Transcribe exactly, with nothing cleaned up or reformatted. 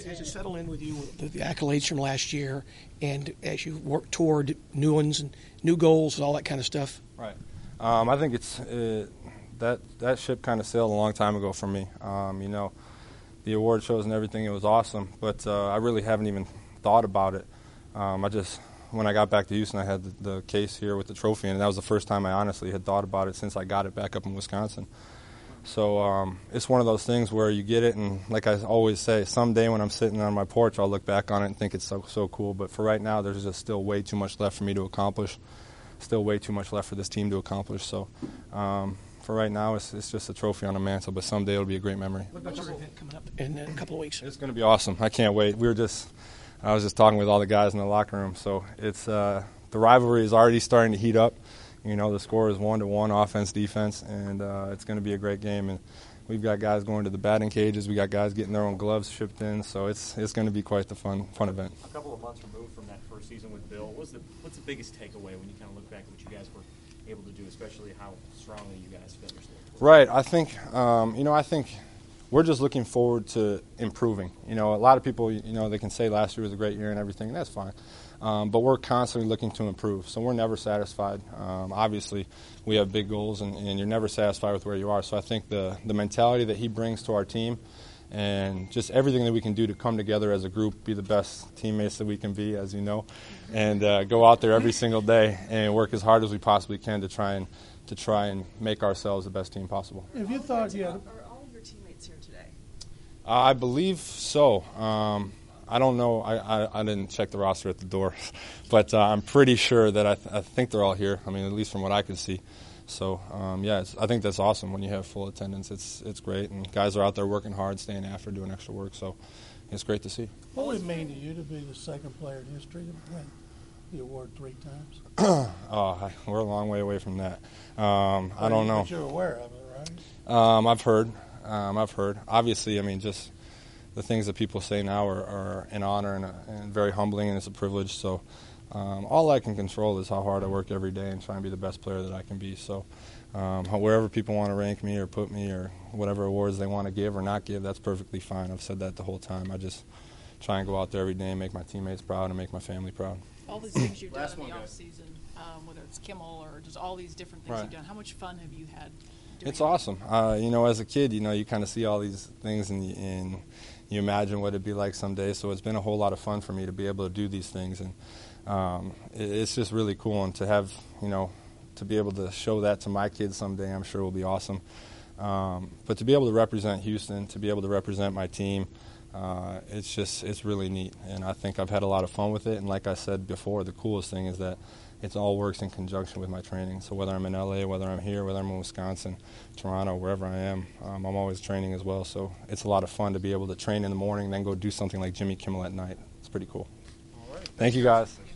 Has it settled in with you with the, the accolades from last year, and as you work toward new ones and new goals and all that kind of stuff? Right. Um, I think it's uh, that that ship kind of sailed a long time ago for me. Um, you know, the award shows and everything, it was awesome, but uh, I really haven't even thought about it. Um, I just, when I got back to Houston, I had the, the case here with the trophy, and that was the first time I honestly had thought about it since I got it back up in Wisconsin. So um, it's one of those things where you get it, and like I always say, someday when I'm sitting on my porch, I'll look back on it and think it's so, so cool. But for right now, there's just still way too much left for me to accomplish, still way too much left for this team to accomplish. So um, for right now, it's, it's just a trophy on a mantle, but someday it'll be a great memory. What about your event coming up in a couple of weeks? It's going to be awesome. I can't wait. We were just, I was just talking with all the guys in the locker room. So it's uh, the rivalry is already starting to heat up. You know, the score is one to one, offense, defense, and uh, it's going to be a great game. And we've got guys going to the batting cages. We got guys getting their own gloves shipped in. So it's it's going to be quite the fun fun event. A couple of months removed from that first season with Bill, what's the what's the biggest takeaway when you kind of look back at what you guys were able to do, especially how strongly you guys finished there? Right. I think um, you know I think we're just looking forward to improving. You know, a lot of people you know they can say last year was a great year and everything, and that's fine. Um, but we're constantly looking to improve, so we're never satisfied. Um, obviously, we have big goals, and, and you're never satisfied with where you are. So I think the, the mentality that he brings to our team and just everything that we can do to come together as a group, be the best teammates that we can be, as you know, and uh, go out there every single day and work as hard as we possibly can to try and to try and make ourselves the best team possible. If you thought you had, are all of your teammates here today? Uh, I believe so. Um, I don't know. I, I, I didn't check the roster at the door, but uh, I'm pretty sure that I, th- I think they're all here. I mean, at least from what I can see. So, um, yeah, it's, I think that's awesome when you have full attendance. It's it's great, and guys are out there working hard, staying after, doing extra work. So, it's great to see. What would it mean to you to be the second player in history to win the award three times? oh, we're a long way away from that. Um, I don't know. But you're aware of it, right? Um, I've heard. Um, I've heard. Obviously, I mean, just the things that people say now are, are an honor and, a, and very humbling, and it's a privilege. So um, all I can control is how hard I work every day and try and be the best player that I can be. So um, wherever people want to rank me or put me or whatever awards they want to give or not give, that's perfectly fine. I've said that the whole time. I just try and go out there every day and make my teammates proud and make my family proud. All these things you've done in the off-season, um, whether it's Kimmel or just all these different things Right. you've done, how much fun have you had doing It's it? awesome. Uh, you know, as a kid, you know, you kind of see all these things and, you- and you imagine what it'd be like someday. So it's been a whole lot of fun for me to be able to do these things, and um, it, it's just really cool. And to have, you know, to be able to show that to my kids someday, I'm sure will be awesome. Um, but to be able to represent Houston, to be able to represent my team, uh, it's just it's really neat. And I think I've had a lot of fun with it. And like I said before, the coolest thing is that it all works in conjunction with my training. So whether I'm in L A, whether I'm here, whether I'm in Wisconsin, Toronto, wherever I am, um, I'm always training as well. So it's a lot of fun to be able to train in the morning and then go do something like Jimmy Kimmel at night. It's pretty cool. All right. Thank you, guys.